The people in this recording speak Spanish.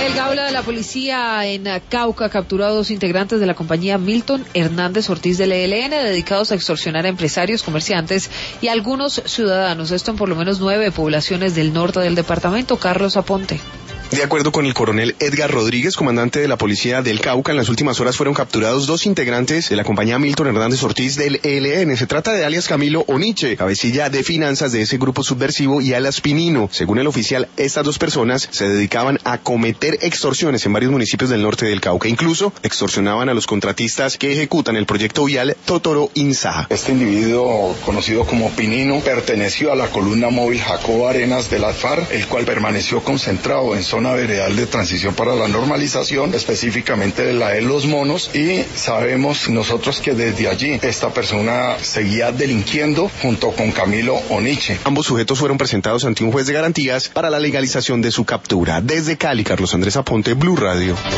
El Gaula de la policía en Cauca capturó a 2 integrantes de la compañía Milton Hernández Ortiz del ELN, dedicados a extorsionar a empresarios, comerciantes y algunos ciudadanos. Esto en por lo menos 9 poblaciones del norte del departamento. Carlos Aponte. De acuerdo con el coronel Edgar Rodríguez, comandante de la policía del Cauca, en las últimas horas fueron capturados 2 integrantes de la compañía Milton Hernández Ortiz del ELN. Se trata de alias Camilo Oniche, cabecilla de finanzas de ese grupo subversivo, y alias Pinino. Según el oficial, estas 2 personas se dedicaban a cometer extorsiones en varios municipios del norte del Cauca. Incluso extorsionaban a los contratistas que ejecutan el proyecto vial Totoro-Insaja. Este individuo, conocido como Pinino, perteneció a la columna móvil Jacobo Arenas de la FARC, el cual permaneció concentrado en zona veredal de transición para la normalización, específicamente de la de Los Monos, y sabemos nosotros que desde allí esta persona seguía delinquiendo junto con Camilo Oniche. Ambos sujetos fueron presentados ante un juez de garantías para la legalización de su captura. Desde Cali, Carlos Andrés Aponte, Blue Radio.